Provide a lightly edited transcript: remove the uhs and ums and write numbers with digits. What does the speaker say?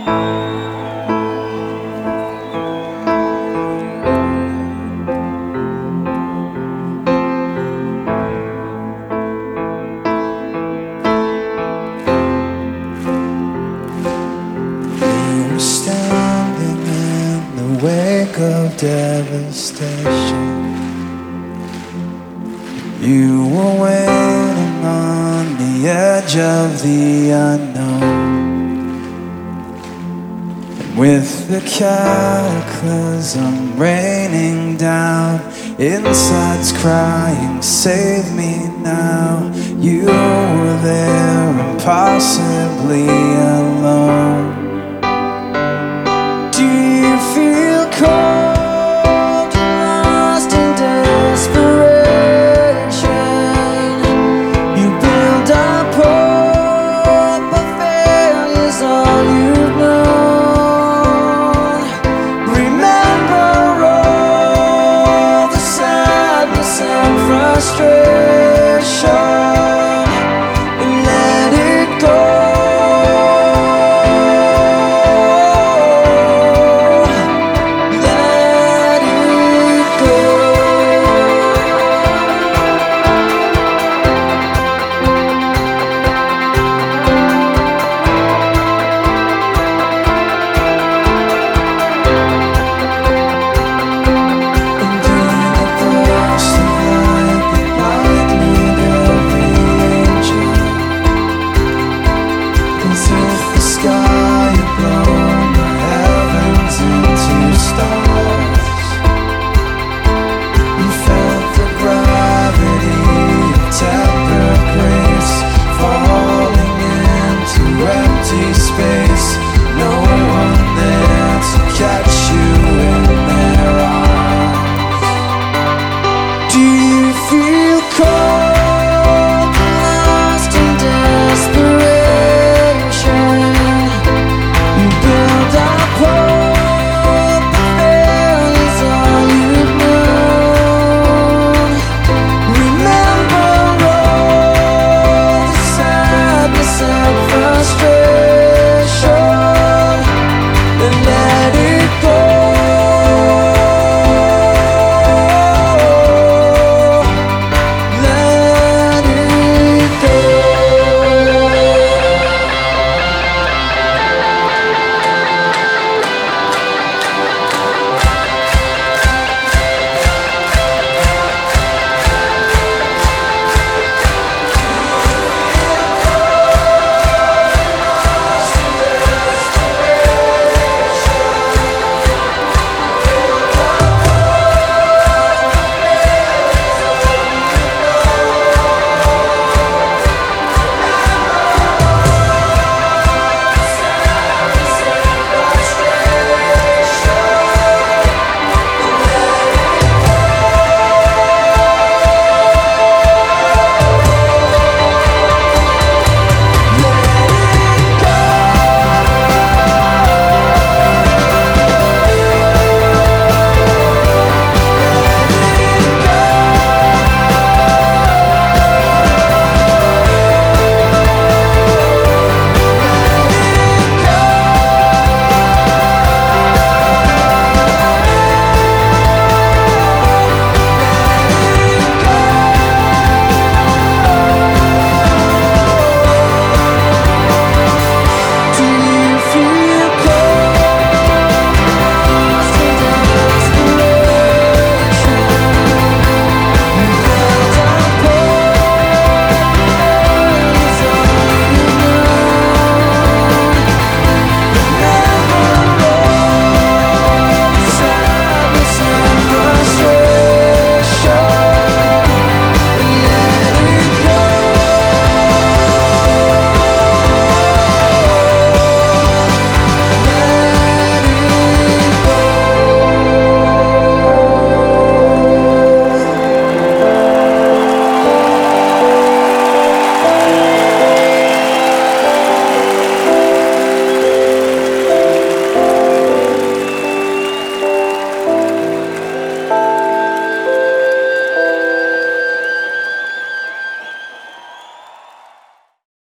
Standing in the wake of devastation, you were waiting on the edge of the unknown. And with the cataclysm raining down, inside's crying, save me now. You were there, impossibly alone. Do you feel cold and lost in desperation? You build up hope, but failure's all you've known. Remember all the sadness and frustration, and let it go. As if the sky had blown the heavens into stars.